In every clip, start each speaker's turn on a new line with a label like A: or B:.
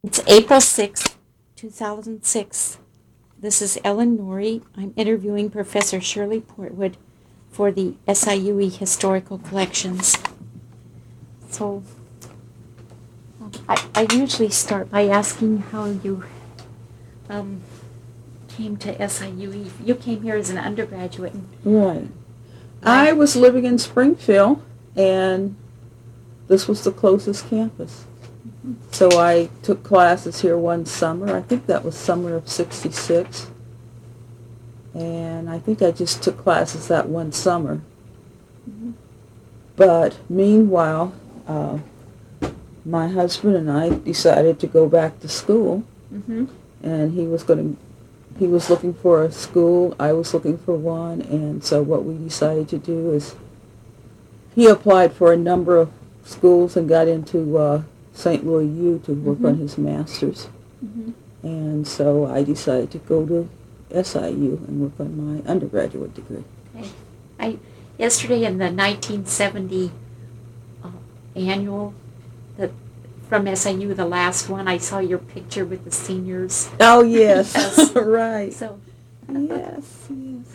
A: It's April 6th, 2006. This is Ellen Norrie. I'm interviewing Professor Shirley Portwood for the SIUE Historical Collections. So, I usually start by asking how you came to SIUE. You came here as an undergraduate.
B: Right. I was living in Springfield, and this was the closest campus. So I took classes here one summer. I think that was summer of '66. And I think I just took classes that one summer.
A: Mm-hmm.
B: But meanwhile, my husband and I decided to go back to school.
A: Mm-hmm.
B: And he was looking for a school. I was looking for one. And so what we decided to do is he applied for a number of schools and got into St. Louis U to work on his master's.
A: Mm-hmm.
B: And so I decided to go to SIU and work on my undergraduate degree.
A: Okay. Yesterday in the 1970 annual from SIU, the last one, I saw your picture with the seniors.
B: Oh, yes.
A: Yes.
B: Right.
A: So,
B: yes.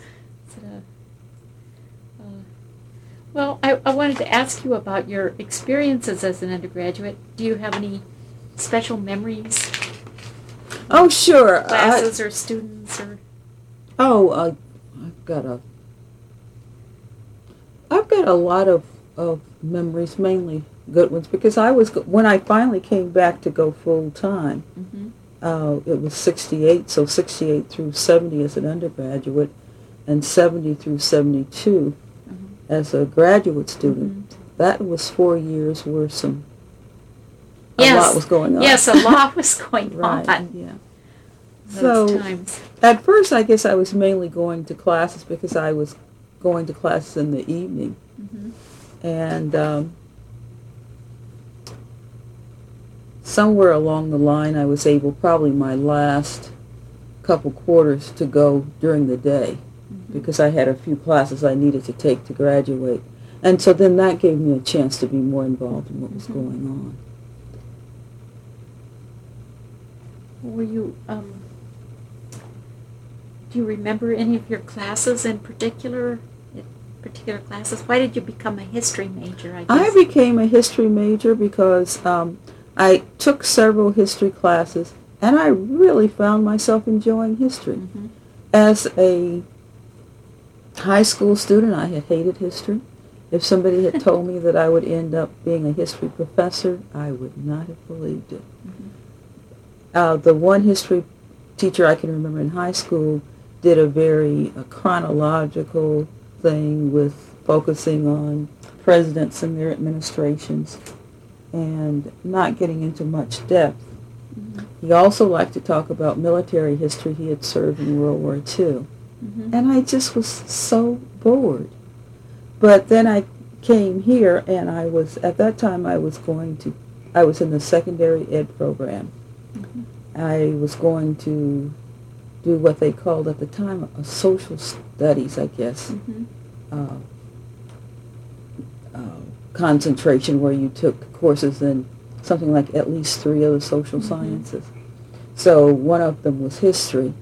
A: Well, I wanted to ask you about your experiences as an undergraduate. Do you have any special memories?
B: Oh, sure.
A: Classes or students or?
B: I've got a lot of memories, mainly good ones, because when I finally came back to go full time, it was '68, so '68 through '70 as an undergraduate, and '70 through '72 as a graduate student. That was 4 years where a lot was going on.
A: Yes, a lot was going
B: right,
A: on.
B: Yeah.
A: Those times.
B: At first, I guess I was mainly going to classes because I was going to classes in the evening. And somewhere along the line, I was able, probably my last couple quarters, to go during the day because I had a few classes I needed to take to graduate. And so then that gave me a chance to be more involved in what was going on.
A: Were you, do you remember any of your classes in particular classes? Why did you become a history major, I guess?
B: I became a history major because I took several history classes, and I really found myself enjoying history. As a high school student, I had hated history. If somebody had told me that I would end up being a history professor, I would not have believed it. The one history teacher I can remember in high school did a very chronological thing with focusing on presidents and their administrations and not getting into much depth. He also liked to talk about military history. He had served in World War II. And I just was so bored. But then I came here, and at that time I was in the secondary ed program. I was going to do what they called at the time a social studies, I guess, concentration, where you took courses in something like at least 3 of the social sciences. So one of them was history.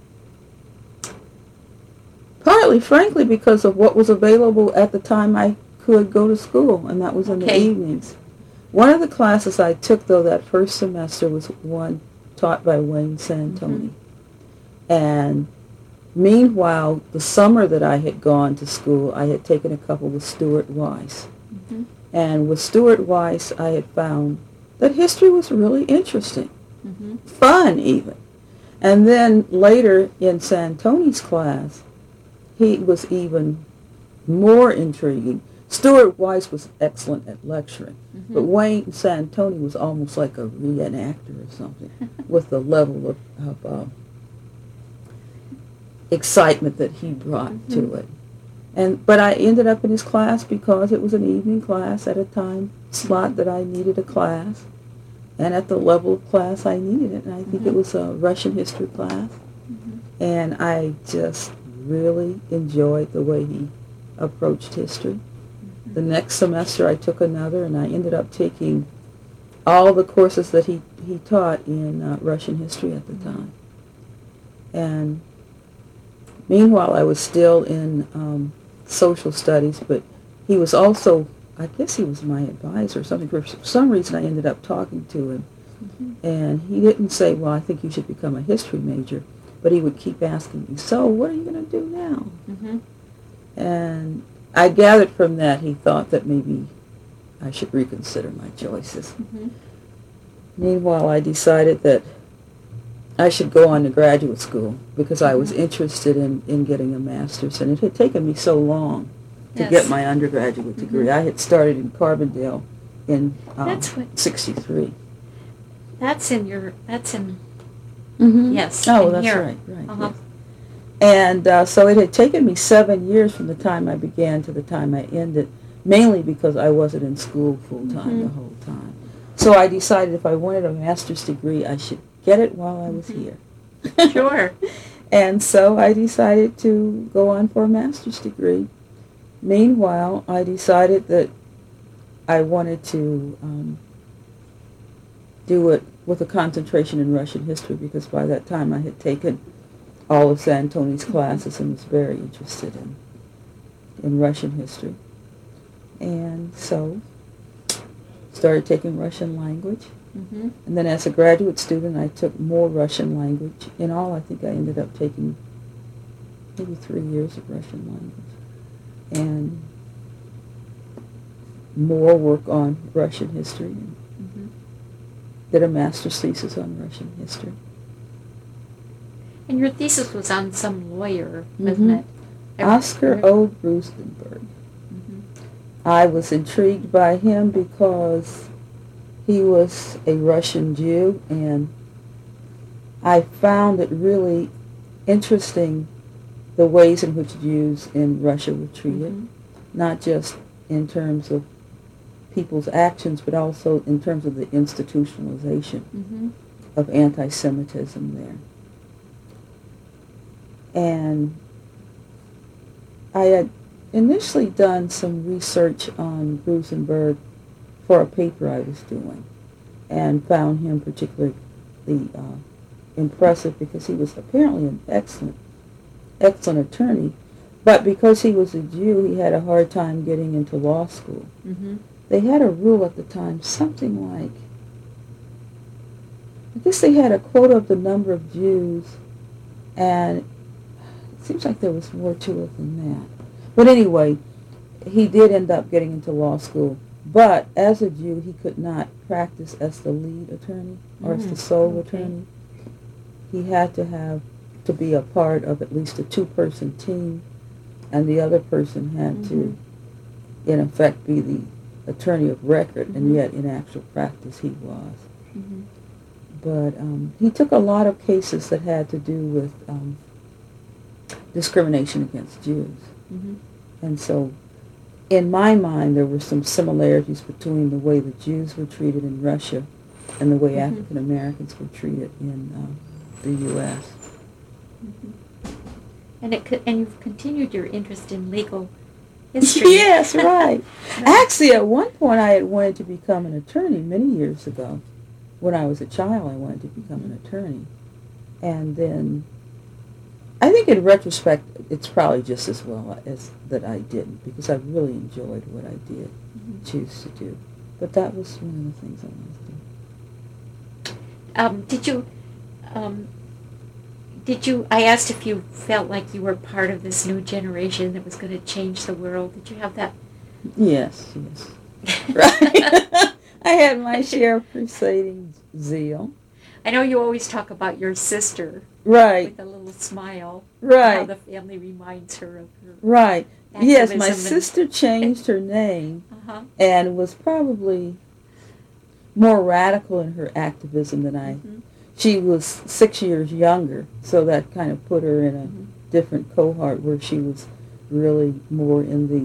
B: Partly, frankly, because of what was available at the time I could go to school, and that was in the evenings. One of the classes I took, though, that first semester was one taught by Wayne Santoni. And meanwhile, the summer that I had gone to school, I had taken a couple with Stuart Weiss. And with Stuart Weiss, I had found that history was really interesting, fun even. And then later in Santoni's class, he was even more intriguing. Stuart Weiss was excellent at lecturing, but Wayne Santoni was almost like a reenactor or something with the level of excitement that he brought to it. But I ended up in his class because it was an evening class at a time slot that I needed a class, and at the level of class I needed it, and I think it was a Russian history class. And I just really enjoyed the way he approached history. The next semester I took another, and I ended up taking all the courses that he taught in Russian history at the time. And meanwhile, I was still in social studies, but he was also, I guess he was my advisor or something. For some reason, I ended up talking to him. And he didn't say, well, I think you should become a history major, but he would keep asking me, so what are you going to do now? And I gathered from that he thought that maybe I should reconsider my choices. Meanwhile, I decided that I should go on to graduate school because I was interested in getting a master's, and it had taken me so long to get my undergraduate degree. I had started in Carbondale in 63.
A: That's in your, yes.
B: Oh,
A: in
B: that's
A: here.
B: right.
A: Uh-huh.
B: Yes. And so it had taken me 7 years from the time I began to the time I ended, mainly because I wasn't in school full time the whole time. So I decided if I wanted a master's degree, I should get it while I was here.
A: Sure.
B: And so I decided to go on for a master's degree. Meanwhile, I decided that I wanted to do it with a concentration in Russian history because by that time I had taken all of Santoni's classes and was very interested in Russian history. And so started taking Russian language. And then as a graduate student, I took more Russian language. In all, I think I ended up taking maybe 3 years of Russian language. And more work on Russian history. And did a master's thesis on Russian history.
A: And your thesis was on some lawyer, wasn't it?
B: Oscar O. Brustenberg. I was intrigued by him because he was a Russian Jew, and I found it really interesting the ways in which Jews in Russia were treated, not just in terms of people's actions, but also in terms of the institutionalization of anti-Semitism there. And I had initially done some research on Brusenberg for a paper I was doing, and found him particularly impressive because he was apparently an excellent attorney, but because he was a Jew, he had a hard time getting into law school. They had a rule at the time, something like, I guess they had a quota of the number of Jews, and it seems like there was more to it than that. But anyway, he did end up getting into law school, but as a Jew, he could not practice as the lead attorney or as the sole attorney. He had to be a part of at least a 2-person team, and the other person had to, in effect, be the attorney of record, and yet in actual practice he was. But he took a lot of cases that had to do with discrimination against Jews. And so in my mind there were some similarities between the way the Jews were treated in Russia and the way African Americans were treated in the U.S.
A: And you've continued your interest in legal history.
B: Yes, right. Actually, at one point I had wanted to become an attorney many years ago. When I was a child, I wanted to become an attorney. And then, I think in retrospect, it's probably just as well as that I didn't, because I really enjoyed what I did choose to do. But that was one of the things I wanted to do.
A: I asked if you felt like you were part of this new generation that was going to change the world. Did you have that?
B: Yes. Right. I had my share of crusading zeal.
A: I know you always talk about your sister.
B: Right.
A: With a little smile.
B: Right.
A: How the family reminds her of her.
B: Right. Yes, my
A: activism
B: sister changed her name and was probably more radical in her activism than I. She was 6 years younger, so that kind of put her in a different cohort where she was really more in the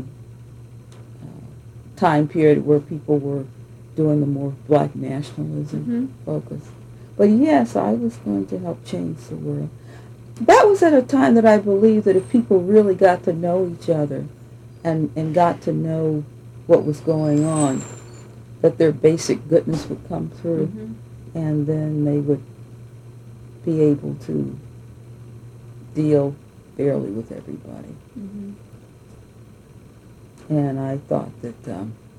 B: time period where people were doing the more black nationalism focus. But yes, I was going to help change the world. That was at a time that I believed that if people really got to know each other and got to know what was going on, that their basic goodness would come through,
A: Mhm.
B: and then they would be able to deal fairly with everybody.
A: Mhm.
B: And I thought that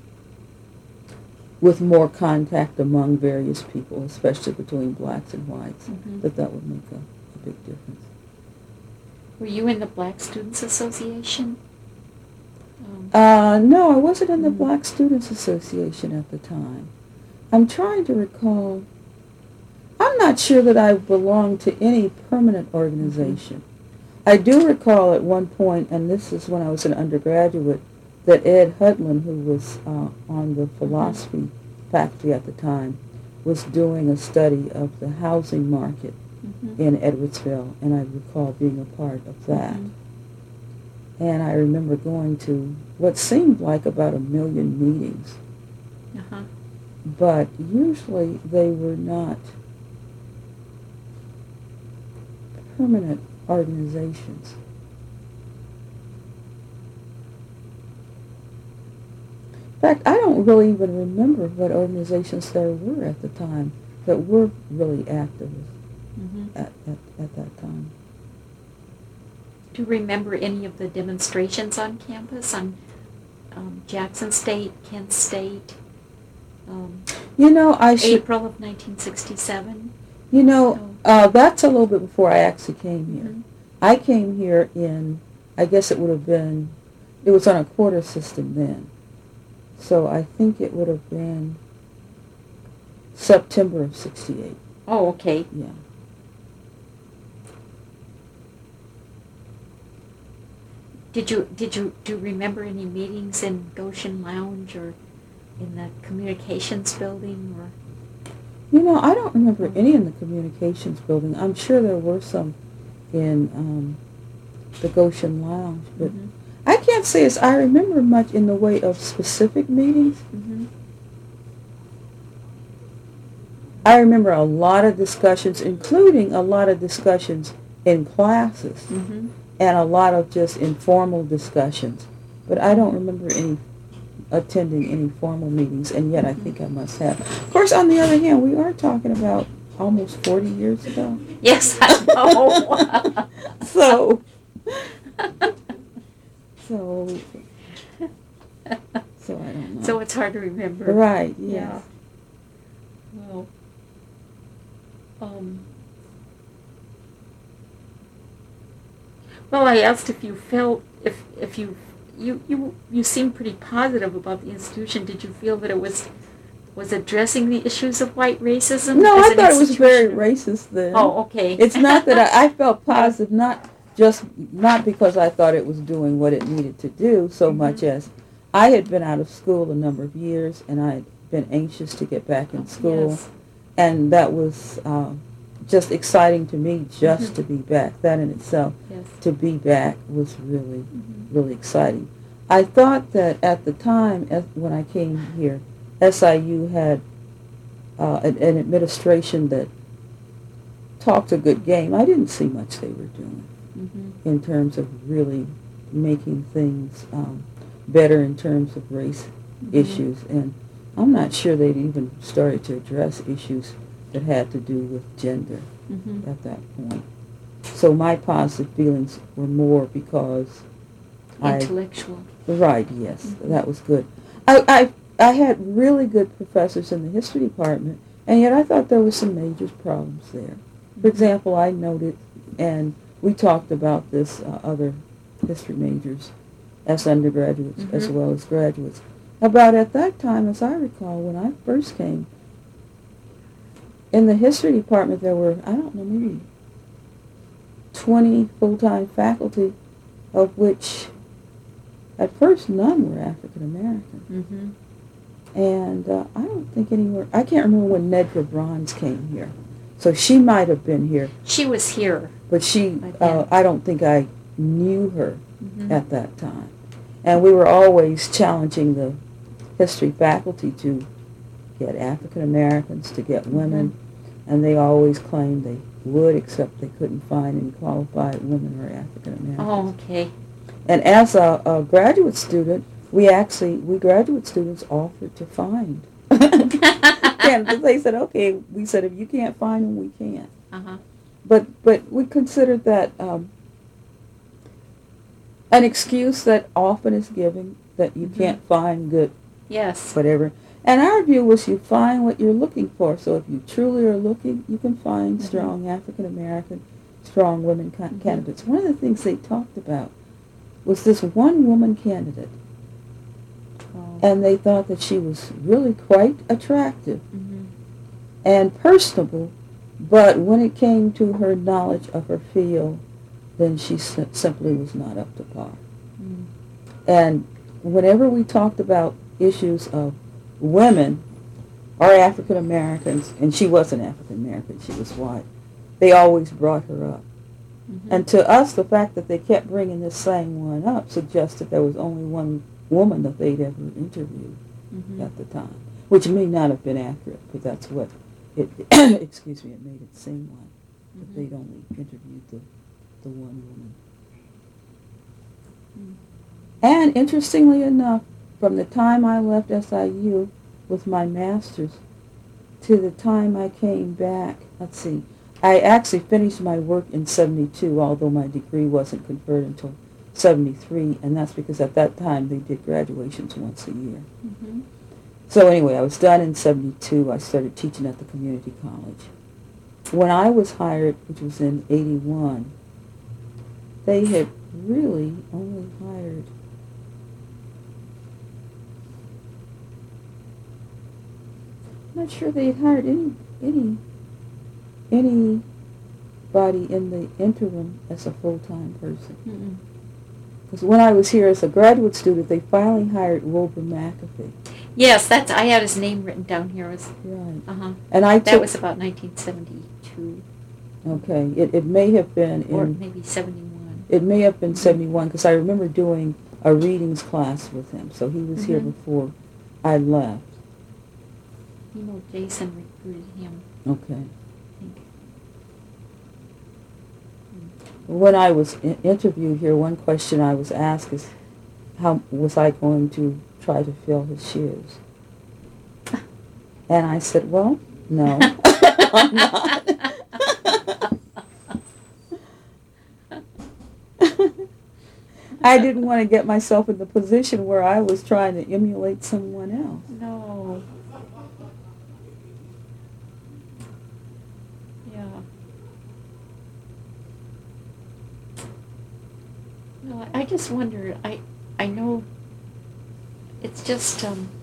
B: with more contact among various people, especially between blacks and whites,
A: Mhm.
B: that would make a big difference.
A: Were you in the Black Students Association?
B: No, I wasn't in the
A: Mhm.
B: Black Students Association at the time. I'm trying to recall. I'm not sure that I belonged to any permanent organization. I do recall at one point, and this is when I was an undergraduate, that Ed Hudlin, who was on the philosophy faculty at the time, was doing a study of the housing market
A: Mhm.
B: in Edwardsville, and I recall being a part of that.
A: Mhm.
B: And I remember going to what seemed like about 1,000,000 meetings,
A: Uh-huh.
B: but usually they were not permanent organizations. In fact, I don't really even remember what organizations there were at the time that were really active
A: Mhm.
B: at that time.
A: Do you remember any of the demonstrations on campus, on Jackson State, Kent State,
B: You know,
A: April of 1967?
B: That's a little bit before I actually came here.
A: Mhm.
B: I came here I guess it would have been, it was on a quarter system then. So I think it would have been September of 68.
A: Oh, okay.
B: Yeah.
A: Do you remember any meetings in Goshen Lounge or in the communications building or?
B: I don't remember any in the communications building. I'm sure there were some in the Goshen Lounge, but
A: Mhm.
B: I can't say as I remember much in the way of specific meetings.
A: Mhm.
B: I remember a lot of discussions, including a lot of discussions in classes,
A: Mhm.
B: and a lot of just informal discussions. But I don't remember attending any formal meetings, and yet I think I must have. Of course, on the other hand, we are talking about almost 40 years ago.
A: Yes, I know.
B: So, so, so I don't know.
A: So it's hard to remember.
B: Right, yes.
A: Yeah. Well, well, I asked if you felt if you seemed pretty positive about the institution. Did you feel that it was addressing the issues of white racism?
B: No,
A: as
B: I
A: an
B: thought it was very
A: institution?
B: racist then.
A: Oh, okay.
B: It's not that I felt positive, not because I thought it was doing what it needed to do, so much as I had been out of school a number of years, and I had been anxious to get back in school,
A: Yes.
B: and that was just exciting to me just to be back. That in itself,
A: Yes.
B: to be back was really, really exciting. I thought that at the time, when I came here, SIU had an administration that talked a good game. I didn't see much they were doing in terms of really making things better in terms of race issues, and I'm not sure they'd even started to address issues that had to do with gender at that point. So my positive feelings were more because
A: Intellectual.
B: Right, yes, that was good. I had really good professors in the history department, and yet I thought there were some major problems there. For example, I noted, and we talked about this, other history majors as undergraduates as well as graduates, about at that time, as I recall, when I first came, in the history department there were, I don't know, maybe 20 full-time faculty, of which at first none were African American. And I don't think anywhere, I can't remember when Nedra Bronze came here. So she might have been here,
A: She was here.
B: but
A: By then.
B: I don't think I knew her at that time. And we were always challenging the history faculty to get African Americans, to get women, and they always claimed they would, except they couldn't find any qualified women or African Americans.
A: Oh, okay.
B: And as a graduate student, we graduate students offered to find candidates. They said, okay, we said, if you can't find them, we can't.
A: Uh-huh.
B: But we considered that an excuse that often is given, that you can't find good
A: Yes.
B: whatever. And our view was you find what you're looking for. So if you truly are looking, you can find strong African American, strong women candidates. One of the things they talked about was this one woman candidate.
A: Oh.
B: And they thought that she was really quite attractive
A: Mm-hmm.
B: and personable, but when it came to her knowledge of her field, then she simply was not up to par.
A: Mm.
B: And whenever we talked about issues of women or African Americans, and she wasn't African American, she was white, they always brought her up.
A: Mm-hmm.
B: And to us, the fact that they kept bringing this same one up suggested there was only one woman that they'd ever interviewed
A: Mm-hmm.
B: at the time, which may not have been accurate, but that's what it, excuse me, it made it seem like, that they'd only interviewed the one woman.
A: Mm.
B: And interestingly enough, from the time I left SIU with my master's to the time I came back, let's see, I actually finished my work in 72, although my degree wasn't conferred until 73, and that's because at that time they did graduations once a year.
A: Mm-hmm.
B: So anyway, I was done in 72. I started teaching at the community college. When I was hired, which was in 81, they had really only hired I'm not sure they had hired anybody in the interim as a full-time person.
A: Mm-mm.
B: Because when I was here as a graduate student, they finally hired Wilbur McAfee.
A: Yes, that's. I had his name written down here. Was
B: Right.
A: uh-huh.
B: And I
A: That
B: took,
A: was about 1972
B: okay, it may have been
A: or
B: in,
A: maybe 71.
B: it may have been 71, because I remember doing a readings class with him, so he was here
A: Mhm.
B: before I left.
A: You know, Jason recruited him.
B: Okay.
A: I think.
B: When I was interviewed here, one question I was asked is, how was I going to try to fill his shoes? And I said, well, no, I'm not. I didn't want to get myself in the position where I was trying to emulate someone else.
A: No. Yeah. No, I just wonder. I know. It's just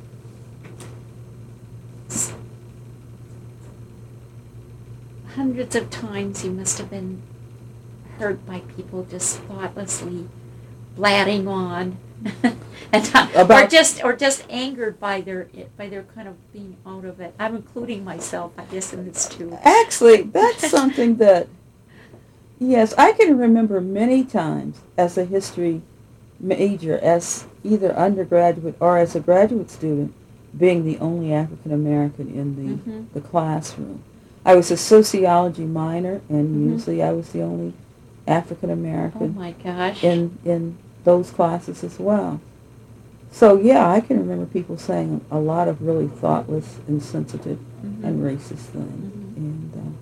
A: hundreds of times you must have been hurt by people just thoughtlessly blatting on, and or just angered by their kind of being out of it. I'm including myself, I guess, in this too.
B: Actually, that's something that, yes, I can remember many times as a history major, as either undergraduate or as a graduate student, being the only African American in the classroom. I was a sociology minor, and usually I was the only African
A: Oh
B: American
A: my gosh.
B: in those classes as well. So yeah, I can remember people saying a lot of really thoughtless, insensitive, and racist things. And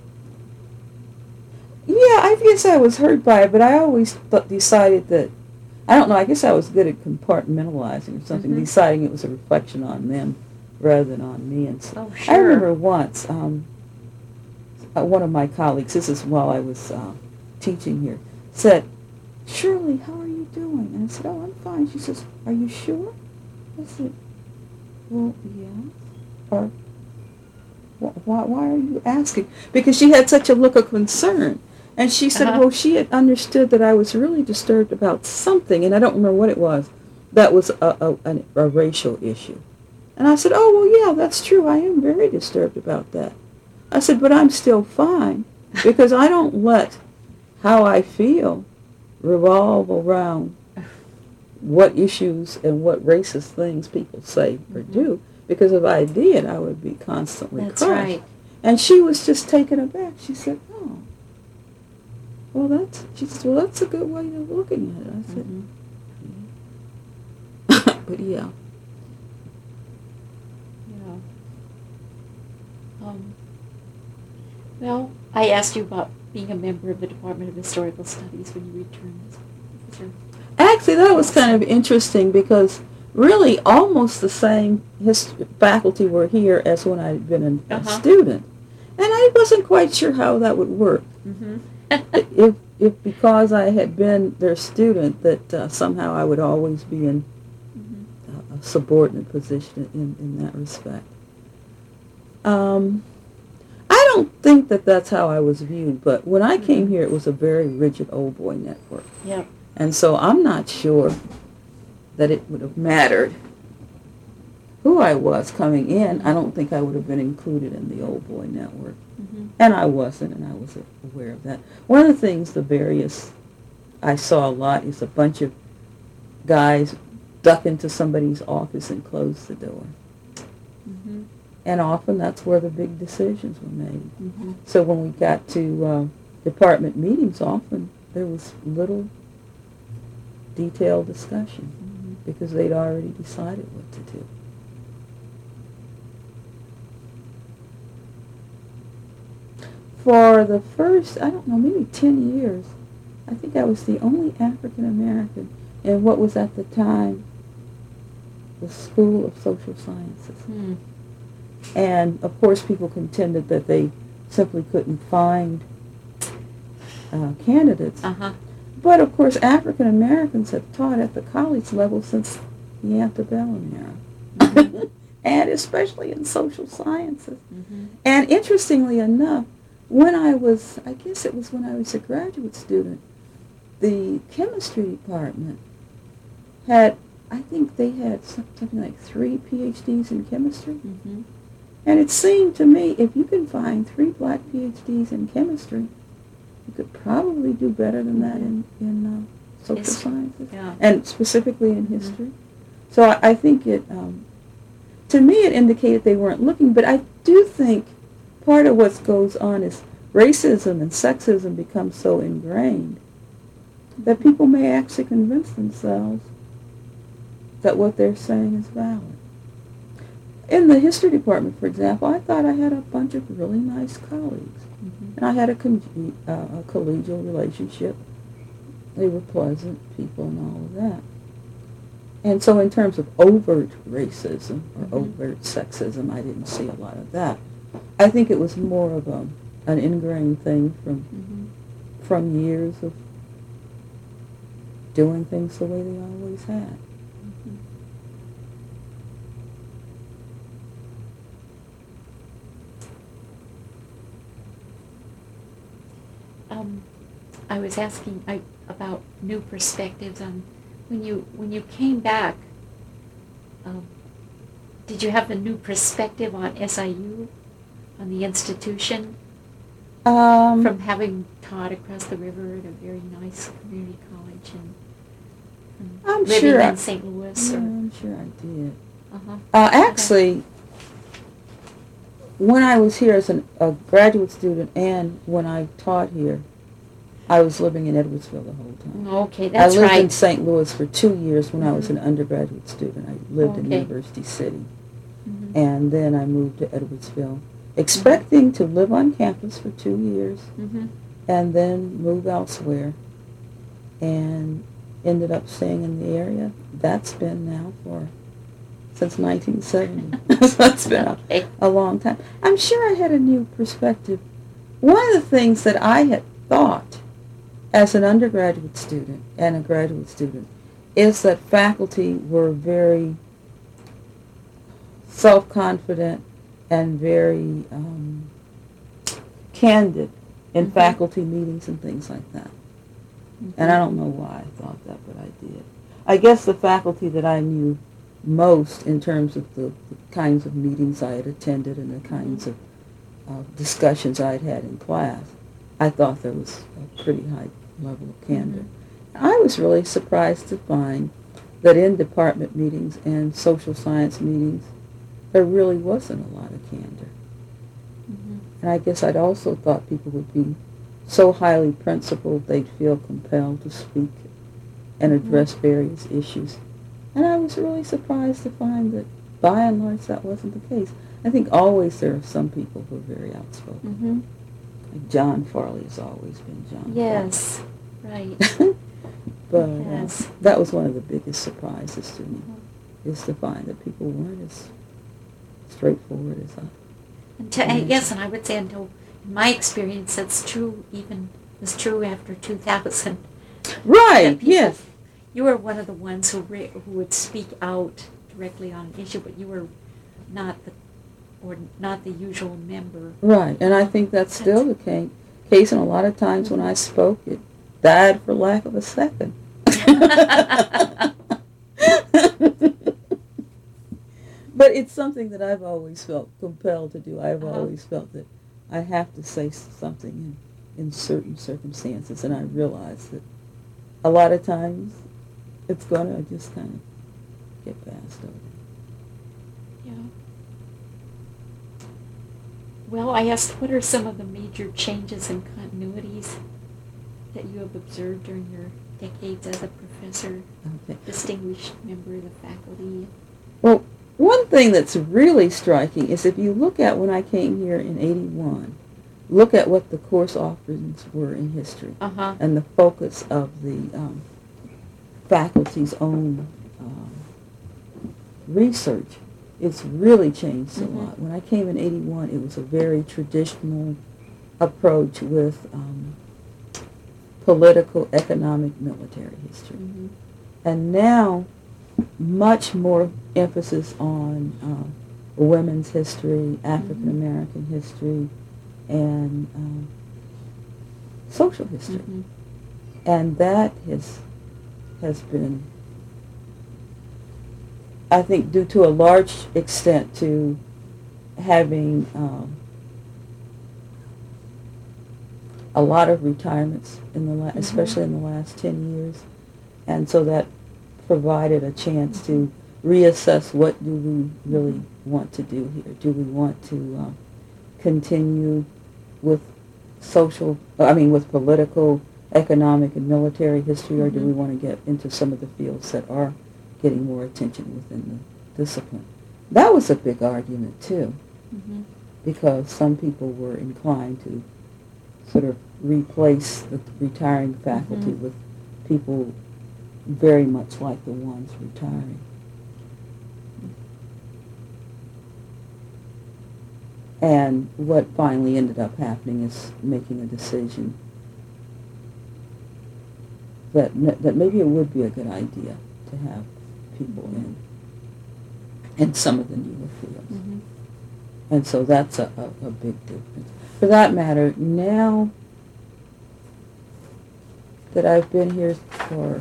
B: yeah, I guess I was hurt by it, but I always decided that, I don't know, I guess I was good at compartmentalizing or something, deciding it was a reflection on them rather than on me. And so
A: Oh, sure.
B: I remember once, one of my colleagues, this is while I was teaching here, said, "Shirley, how are you doing?" And I said, "Oh, I'm fine." She says, "Are you sure?" I said, "Well, yes." Or, why are you asking? Because she had such a look of concern. And she said, well, she had understood that I was really disturbed about something, and I don't remember what it was, that was a racial issue. And I said, oh, well, yeah, that's true. I am very disturbed about that. I said, but I'm still fine, because I don't let how I feel revolve around what issues and what racist things people say or do, because if I did, I would be constantly
A: That's
B: crushed.
A: right.
B: And she was just taken aback. She said, oh, well, she said, well, that's a good way of looking at it. I said, but yeah.
A: Yeah. Um, well, I asked you about being a member of the Department of Historical Studies when you returned as professor.
B: Actually, that was kind of interesting because really almost the same faculty were here as when I had been a student. And I wasn't quite sure how that would work.
A: Mm-hmm.
B: if because I had been their student that somehow I would always be in a subordinate position in that respect. I don't think that that's how I was viewed, but when I came here, it was a very rigid old boy network.
A: Yep.
B: And so I'm not sure that it would have mattered who I was coming in. I don't think I would have been included in the old boy network.
A: Mm-hmm.
B: And I wasn't, and I was aware of that. One of the things I saw a lot is a bunch of guys duck into somebody's office and close the door.
A: Mm-hmm.
B: And often that's where the big decisions were made.
A: Mm-hmm.
B: So when we got to department meetings, often there was little detailed discussion because they'd already decided what to do. For the first, I don't know, maybe 10 years, I think I was the only African American in what was at the time the School of Social Sciences.
A: Mm.
B: And of course people contended that they simply couldn't find candidates.
A: Uh-huh.
B: But of course African Americans have taught at the college level since the antebellum era. Mm-hmm. And especially in social sciences.
A: Mm-hmm.
B: And interestingly enough, I guess it was when I was a graduate student, the chemistry department I think they had something like 3 PhDs in chemistry.
A: Mm-hmm.
B: And it seemed to me, if you can find 3 black PhDs in chemistry, you could probably do better than that in social sciences, and specifically in history. So I think to me it indicated they weren't looking, but I do think part of what goes on is racism and sexism become so ingrained that people may actually convince themselves that what they're saying is valid. In the history department, for example, I thought I had a bunch of really nice colleagues. Mm-hmm. And I had a collegial relationship. They were pleasant people and all of that. And so in terms of overt racism or overt sexism, I didn't see a lot of that. I think it was more of an ingrained thing from years of doing things the way they always had.
A: I was asking about new perspectives on when you came back. Did you have a new perspective on SIU, on the institution, from having taught across the river at a very nice community college and living in St. Louis?
B: Yeah, I'm sure I did.
A: Uh-huh.
B: Actually, when I was here as a graduate student and when I taught here, I was living in Edwardsville the whole time.
A: Okay, that's right.
B: I lived in St. Louis for 2 years when I was an undergraduate student. I lived in University City. Mm-hmm. And then I moved to Edwardsville, expecting to live on campus for 2 years and then move elsewhere. And ended up staying in the area. That's been now since 1970. So it's been a long time. I'm sure I had a new perspective. One of the things that I had thought as an undergraduate student and a graduate student is that faculty were very self-confident and very candid in faculty meetings and things like that. And I don't know why I thought that, but I did. I guess the faculty that I knew most in terms of the kinds of meetings I had attended and the kinds of discussions I had had in class, I thought there was a pretty high level of candor. I was really surprised to find that in department meetings and social science meetings, there really wasn't a lot of candor. And I guess I'd also thought people would be so highly principled they'd feel compelled to speak and address various issues. And I was really surprised to find that by and large that wasn't the case. I think always there are some people who are very outspoken.
A: Mm-hmm.
B: Like John Farley has always been John
A: Yes, right.
B: Farley. But
A: Yes.
B: that was one of the biggest surprises to me, is to find that people weren't as straightforward as I.
A: Yes, and I would say until, in my experience, that's true, even was true after 2000.
B: Right, yes.
A: You were one of the ones who would speak out directly on an issue, but you were not the usual member.
B: Right, and I think that's still the case, and a lot of times when I spoke, it died for lack of a second. But it's something that I've always felt compelled to do. I've always felt that I have to say something in certain circumstances, and I realize that a lot of times it's going to just kind of get passed over.
A: Yeah. Well, I asked, what are some of the major changes and continuities that you have observed during your decades as a professor, distinguished member of the faculty?
B: Well, one thing that's really striking is if you look at when I came here in 81, look at what the course offerings were in history and the focus of the faculty's own research. It's really changed a lot. When I came in 81, it was a very traditional approach with political, economic, military history. And now, much more emphasis on women's history, African American history, and social history. And that has been, I think, due to a large extent to having a lot of retirements especially in the last 10 years, and so that provided a chance to reassess what do we really want to do here. Do we want to continue with with political, economic, and military history, or do we want to get into some of the fields that are getting more attention within the discipline? That was a big argument too, because some people were inclined to sort of replace the retiring faculty with people very much like the ones retiring. And what finally ended up happening is making a decision that maybe it would be a good idea to have people in some of the newer fields. And so that's a big difference. For that matter, now that I've been here for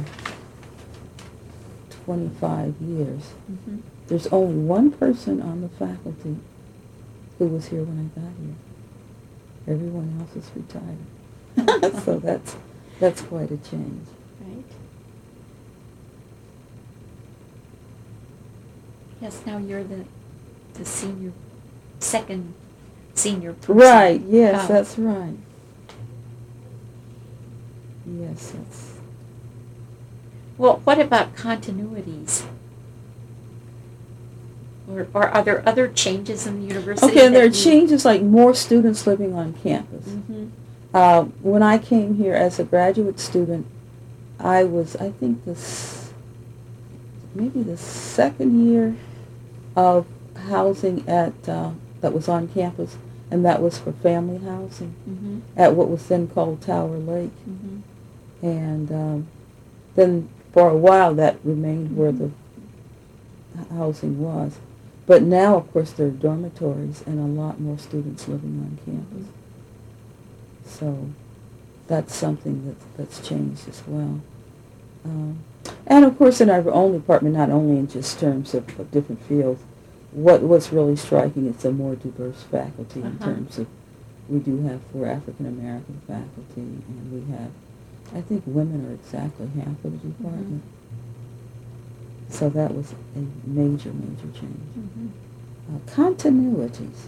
B: 25 years, there's only one person on the faculty who was here when I got here. Everyone else is retired. So that's quite a change.
A: Right. Yes, now you're the second senior person.
B: Right, yes, that's right. Yes, that's...
A: Well, what about continuities? Or are there other changes in the university?
B: Okay, and there are changes like more students living on campus. When I came here as a graduate student, I was, I think, maybe the second year of housing that was on campus, and that was for family housing at what was then called Tower Lake. And then for a while that remained where the housing was. But now, of course, there are dormitories and a lot more students living on campus. So that's something that's changed as well. And, of course, in our own department, not only in just terms of different fields, what's really striking is a more diverse faculty in terms of, we do have 4 African American faculty, and we have, I think women are exactly half of the department. So that was a major, major change. Continuities.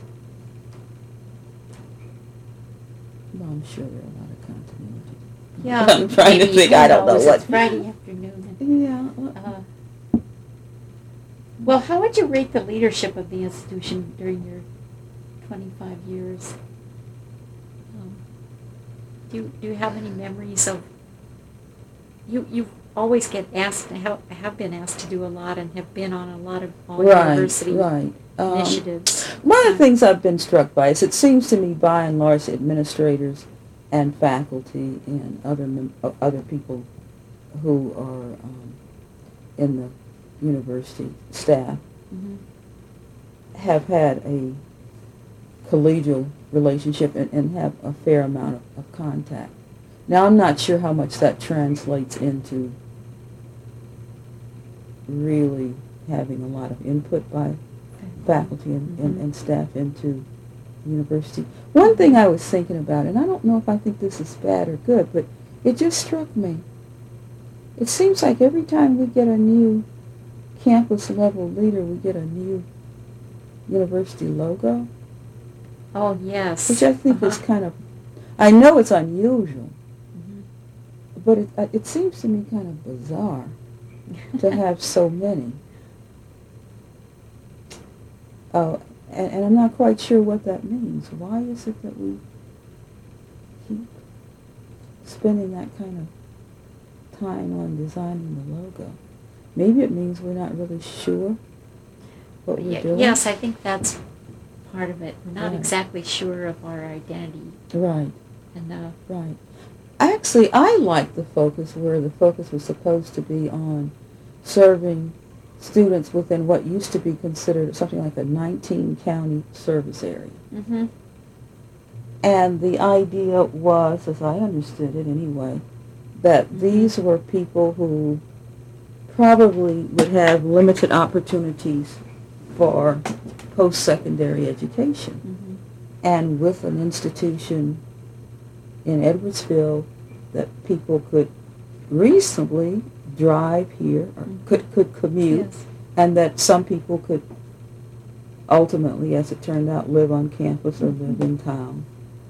B: Well, I'm sure there are a lot of continuities.
A: Yeah.
B: I'm trying to think. I don't know what.
A: It's Friday afternoon.
B: Yeah.
A: Well, how would you rate the leadership of the institution during your 25 years? Do you have any memories of, you always get asked, have been asked to do a lot and have been on a lot of all-university initiatives.
B: One of the things I've been struck by is it seems to me by and large administrators and faculty and other people who are in the university staff
A: Mm-hmm.
B: have had a collegial relationship and have a fair amount of contact. Now, I'm not sure how much that translates into really having a lot of input by faculty and staff into the university. One thing I was thinking about, and I don't know if I think this is bad or good, but it just struck me. It seems like every time we get a new campus level leader, we get a new university logo.
A: Oh, yes.
B: Which I think is kind of, I know it's unusual, but it seems to me kind of bizarre to have so many. Oh, and I'm not quite sure what that means. Why is it that we keep spending that kind of time on designing the logo? Maybe it means we're not really sure what we're doing.
A: Yes, I think that's part of it. We're not
B: Right.
A: exactly sure of our identity.
B: Right.
A: And
B: Right. Actually, I like the focus where the focus was supposed to be on serving students within what used to be considered something like a 19-county service area.
A: Mm-hmm.
B: And the idea was, as I understood it anyway, that these were people who probably would have limited opportunities for post-secondary education.
A: Mm-hmm.
B: And with an institution in Edwardsville that people could reasonably drive here or could commute,
A: Yes.
B: and that some people could ultimately, as it turned out, live on campus or live in town.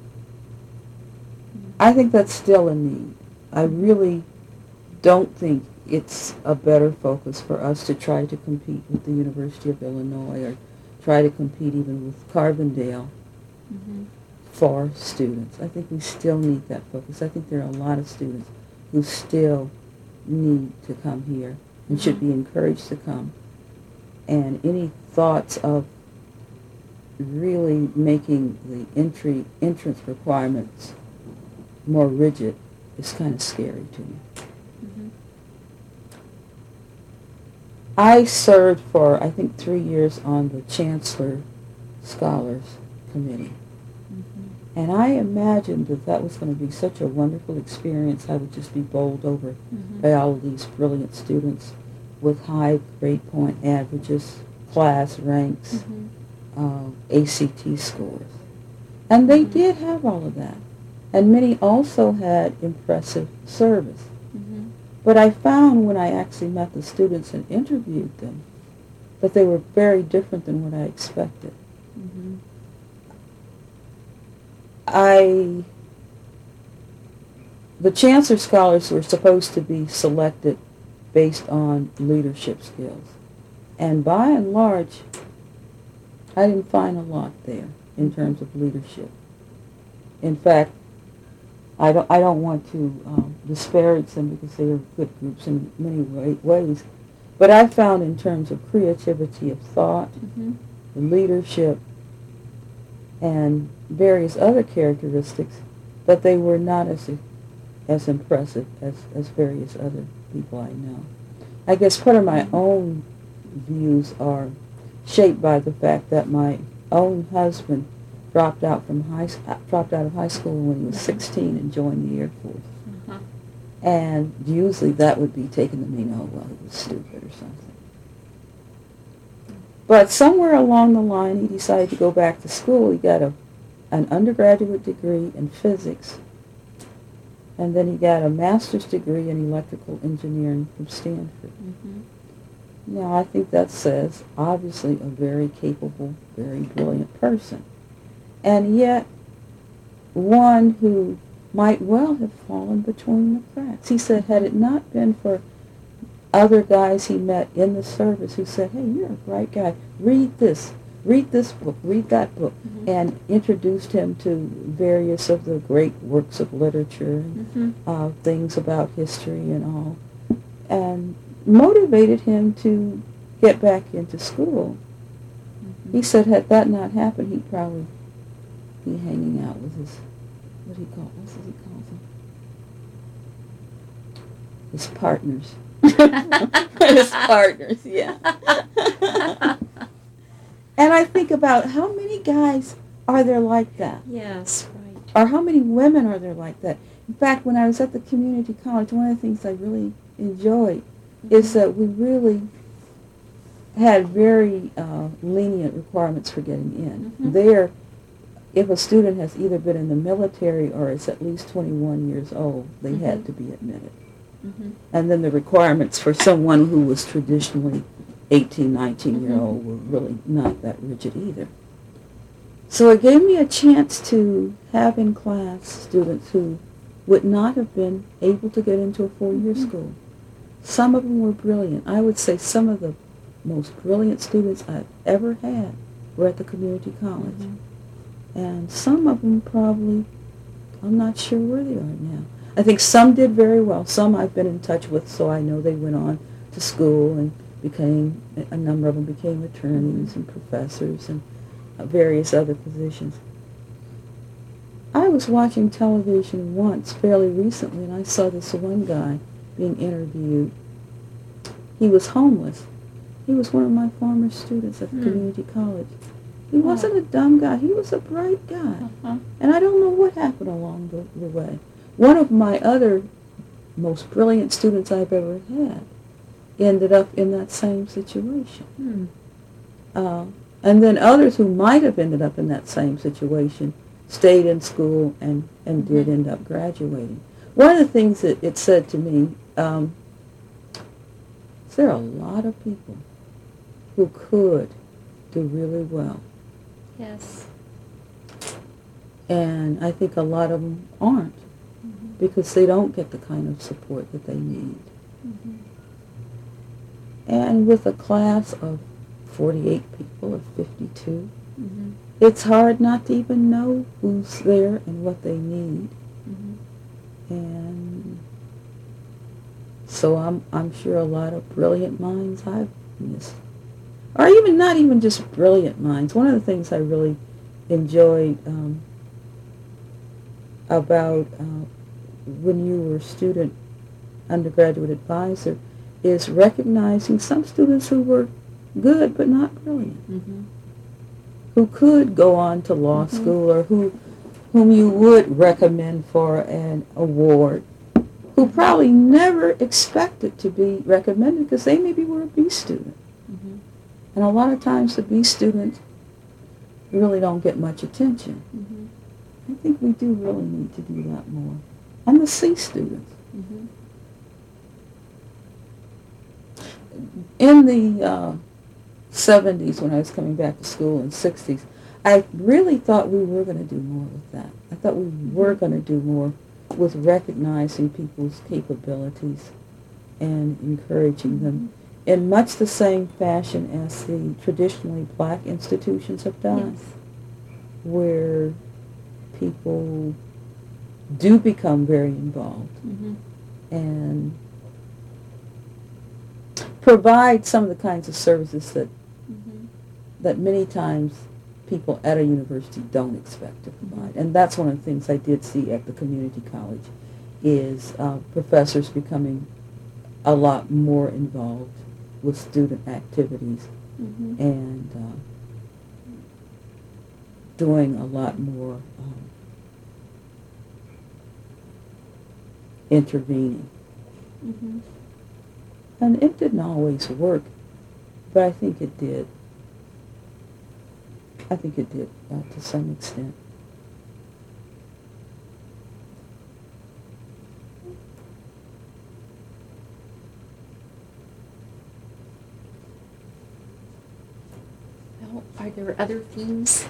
B: I think that's still a need. I really don't think it's a better focus for us to try to compete with the University of Illinois or try to compete even with Carbondale for students. I think we still need that focus. I think there are a lot of students who still need to come here and should be encouraged to come. And any thoughts of really making the entrance requirements more rigid is kind of scary to me. I served for, I think, 3 years on the Chancellor Scholars Committee. And I imagined that that was going to be such a wonderful experience. I would just be bowled over by all of these brilliant students with high grade point averages, class ranks, ACT scores. And they did have all of that. And many also had impressive service. But I found when I actually met the students and interviewed them that they were very different than what I expected. The Chancellor Scholars were supposed to be selected based on leadership skills. And by and large, I didn't find a lot there in terms of leadership. In fact, I don't want to disparage them because they are good groups in many ways. But I found in terms of creativity of thought, leadership, and various other characteristics that they were not as impressive as various other people I know. I guess part of my own views are shaped by the fact that my own husband dropped out of high school when he was 16 and joined the Air Force. And usually that would be taken to mean, oh, well, he was stupid or something. But somewhere along the line, he decided to go back to school. He got an undergraduate degree in physics, and then he got a master's degree in electrical engineering from Stanford. Now, I think that says, obviously, a very capable, very brilliant person. And yet, one who might well have fallen between the cracks. He said, had it not been for other guys he met in the service who said, hey, you're a bright guy. Read this book, read that book, and introduced him to various of the great works of literature and things about history and all, and motivated him to get back into school. He said had that not happened, he'd probably be hanging out with his, what he calls them? His partners. His partners, yeah. And I think about how many guys are there like that?
A: Yes, right.
B: Or how many women are there like that? In fact, when I was at the community college, one of the things I really enjoyed is that we really had very lenient requirements for getting in. There, if a student has either been in the military or is at least 21 years old, they had to be admitted. And then the requirements for someone who was traditionally 18, 19-year-old were really not that rigid either. So it gave me a chance to have in class students who would not have been able to get into a four-year school. Some of them were brilliant. I would say some of the most brilliant students I've ever had were at the community college. And some of them probably, I'm not sure where they are now. I think some did very well. Some I've been in touch with, so I know they went on to school and a number of them became attorneys and professors and various other positions. I was watching television once, fairly recently, and I saw this one guy being interviewed. He was homeless. He was one of my former students at the community college. He wasn't a dumb guy. He was a bright guy. And I don't know what happened along the way. One of my other most brilliant students I've ever had ended up in that same situation. And then others who might have ended up in that same situation stayed in school and did end up graduating. One of the things that it said to me, is there are a lot of people who could do really well.
A: Yes.
B: And I think a lot of them aren't because they don't get the kind of support that they need. And with a class of 48 people or 52, it's hard not to even know who's there and what they need. And so I'm sure a lot of brilliant minds I've missed. Or even not even just brilliant minds. One of the things I really enjoyed about when you were a student undergraduate advisor is recognizing some students who were good but not brilliant, who could go on to law school or whom you would recommend for an award, who probably never expected to be recommended because they maybe were a B student. And a lot of times the B students really don't get much attention. I think we do really need to do that more. And the C students. In the 70s, when I was coming back to school, in the 60s, I really thought we were going to do more with that. I thought we were going to do more with recognizing people's capabilities and encouraging them in much the same fashion as the traditionally black institutions have done, where people do become very involved and provide some of the kinds of services that many times people at a university don't expect to provide. And that's one of the things I did see at the community college is professors becoming a lot more involved with student activities and doing a lot more intervening. And it didn't always work, but I think it did. I think it did to some extent.
A: Well, are there other themes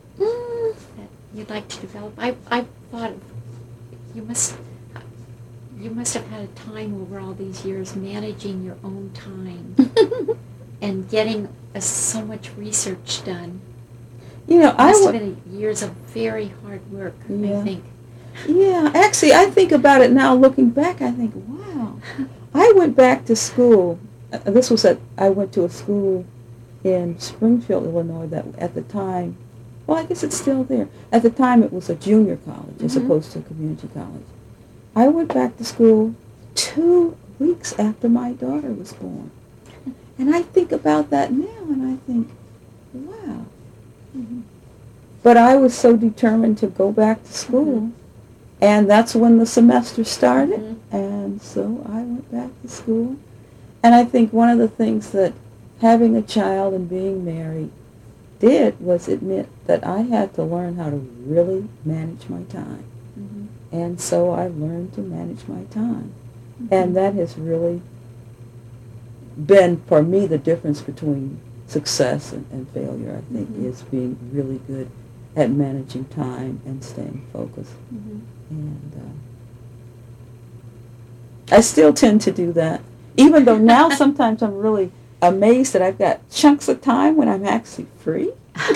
A: that you'd like to develop? I thought you you must have had a time over all these years managing your own time and getting so much research done. Must have been years of very hard work, I think.
B: Yeah, actually, I think about it now. Looking back, I think, wow. I went back to school. I went to a school in Springfield, Illinois, that at the time, well, I guess it's still there. At the time, it was a junior college as opposed to a community college. I went back to school 2 weeks after my daughter was born. And I think about that now, and I think, wow. Mm-hmm. But I was so determined to go back to school, and that's when the semester started, and so I went back to school. And I think one of the things that having a child and being married did was admit that I had to learn how to really manage my time. And so I learned to manage my time. And that has really been, for me, the difference between success and failure, I think, is being really good at managing time and staying focused. And I still tend to do that, even though now sometimes I'm really amazed that I've got chunks of time when I'm actually free.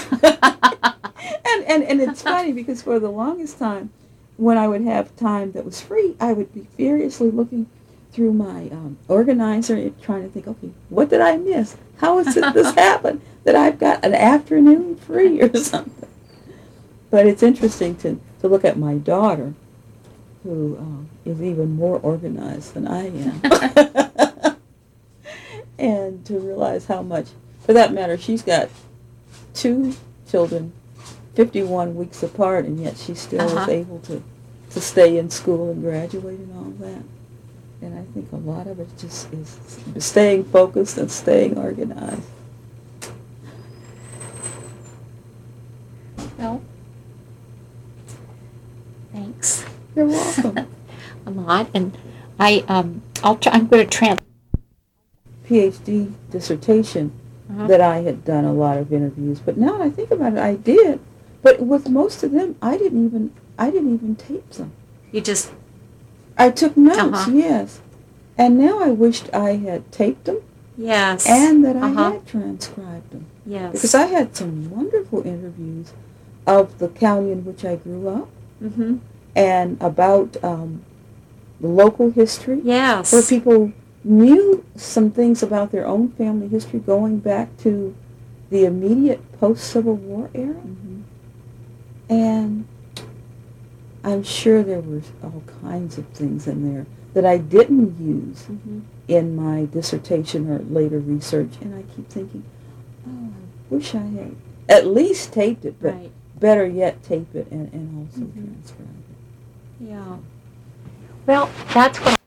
B: and it's funny because for the longest time, when I would have time that was free, I would be furiously looking through my organizer and trying to think, okay, what did I miss? How has this happened that I've got an afternoon free or something? But it's interesting to look at my daughter, who is even more organized than I am, and to realize how much, for that matter, she's got 2 children 51 weeks apart, and yet she still was able to stay in school and graduate and all that. And I think a lot of it just is staying focused and staying organized.
A: Well, thanks.
B: You're welcome.
A: A lot, and I'm going to transfer
B: PhD dissertation that I had done a lot of interviews, but now that I think about it, I did. But with most of them, I didn't even tape them. I took notes, yes. And now I wished I had taped them.
A: Yes.
B: And that I had transcribed them.
A: Yes.
B: Because I had some wonderful interviews of the county in which I grew up. And about the local history.
A: Yes.
B: Where people knew some things about their own family history going back to the immediate post-Civil War era. And I'm sure there were all kinds of things in there that I didn't use in my dissertation or later research. And I keep thinking, oh, I wish I had at least taped it, but better yet, tape it and also transcribe it.
A: Yeah. Well, that's what